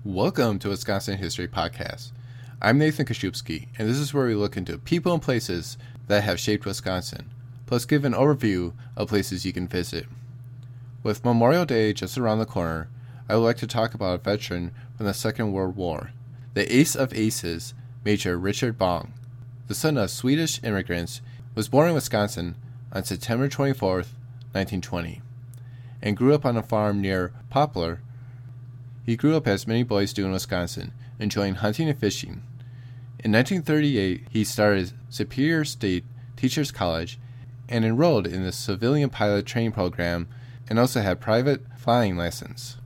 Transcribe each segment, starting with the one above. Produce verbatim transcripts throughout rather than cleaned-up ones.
Welcome to Wisconsin History Podcast. I'm Nathan Kaszubski, and this is where we look into people and places that have shaped Wisconsin, plus give an overview of places you can visit. With Memorial Day just around the corner, I would like to talk about a veteran from the Second World War, the ace of aces, Major Richard Bong. The son of Swedish immigrants, was born in Wisconsin on September twenty-fourth, nineteen twenty, and grew up on a farm near Poplar. He grew up as many boys do in Wisconsin, enjoying hunting and fishing. In nineteen thirty-eight, he started Superior State Teachers College and enrolled in the civilian pilot training program and also had private flying lessons.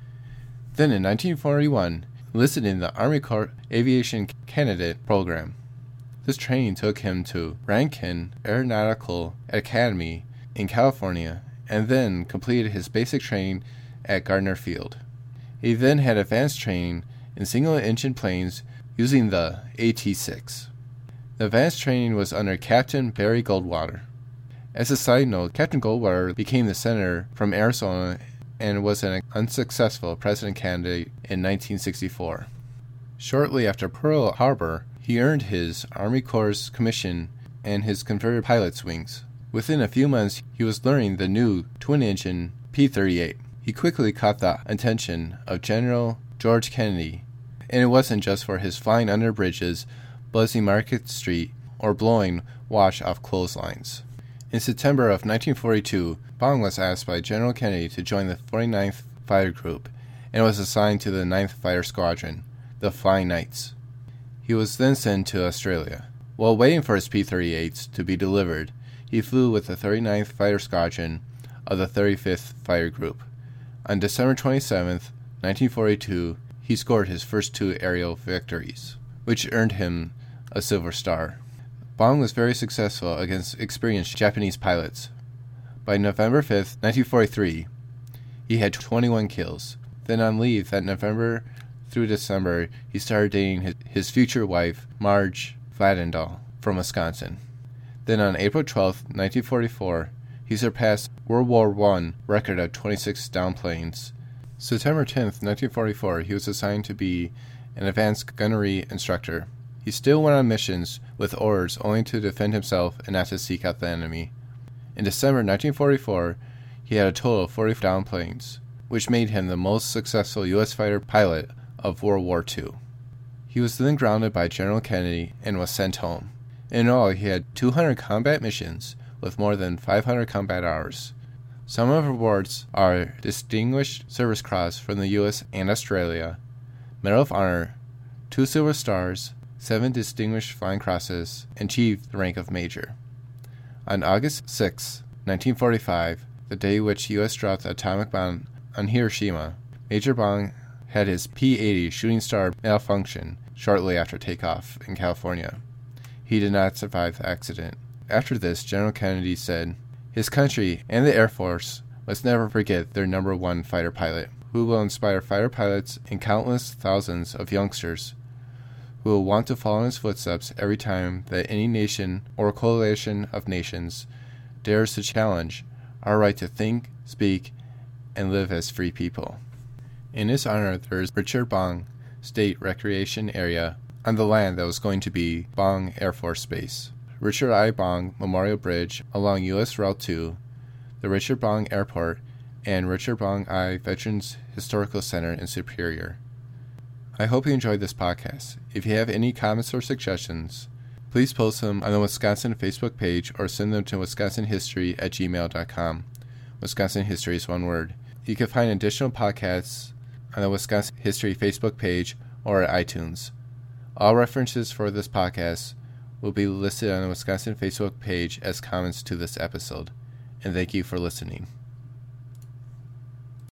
Then in nineteen forty-one, enlisted in the Army Corps Aviation Candidate Program. This training took him to Rankin Aeronautical Academy in California and then completed his basic training at Gardner Field. He then had advanced training in single-engine planes using the A T six. The advanced training was under Captain Barry Goldwater. As a side note, Captain Goldwater became the senator from Arizona and was an unsuccessful president candidate in nineteen sixty-four. Shortly after Pearl Harbor, he earned his Army Corps commission and his converted pilot's wings. Within a few months, he was learning the new twin-engine P thirty-eight. He quickly caught the attention of General George Kennedy, and it wasn't just for his flying under bridges, buzzing Market Street, or blowing wash off clotheslines. In September of nineteen forty-two, Bong was asked by General Kennedy to join the forty-ninth Fighter Group and was assigned to the ninth Fighter Squadron, the Flying Knights. He was then sent to Australia. While waiting for his P thirty-eights to be delivered, he flew with the thirty-ninth Fighter Squadron of the thirty-fifth Fighter Group. On December twenty-seventh, nineteen forty-two, he scored his first two aerial victories, which earned him a Silver Star. Bong was very successful against experienced Japanese pilots. By November fifth, nineteen forty-three, he had twenty-one kills. Then on leave that November through December, he started dating his, his future wife, Marge Vladendahl, from Wisconsin. Then on April twelfth, nineteen forty-four, he surpassed World War One record of twenty-six downed planes. September tenth, nineteen forty-four, he was assigned to be an advanced gunnery instructor. He still went on missions with orders only to defend himself and not to seek out the enemy. In December nineteen forty-four, he had a total of forty downed planes, which made him the most successful U S fighter pilot of World War Two. He was then grounded by General Kennedy and was sent home. In all, he had two hundred combat missions with more than five hundred combat hours. Some of the awards are Distinguished Service Cross from the U S and Australia, Medal of Honor, two Silver Stars, seven Distinguished Flying Crosses, and achieved the rank of Major. On August sixth, nineteen forty-five, the day which U S dropped the atomic bomb on Hiroshima, Major Bong had his P eighty Shooting Star malfunction shortly after takeoff in California. He did not survive the accident. After this, General Kennedy said, "His country and the Air Force must never forget their number one fighter pilot, who will inspire fighter pilots and countless thousands of youngsters who will want to follow in his footsteps every time that any nation or coalition of nations dares to challenge our right to think, speak, and live as free people." In his honor, there is Richard Bong State Recreation Area on the land that was going to be Bong Air Force Base, Richard I. Bong Memorial Bridge along U S Route two, the Richard Bong Airport, and Richard Bong I. Veterans Historical Center in Superior. I hope you enjoyed this podcast. If you have any comments or suggestions, please post them on the Wisconsin Facebook page or send them to wisconsin history at gmail dot com. Wisconsin History is one word. You can find additional podcasts on the Wisconsin History Facebook page or at iTunes. All references for this podcast will be listed on the Wisconsin Facebook page as comments to this episode. And thank you for listening.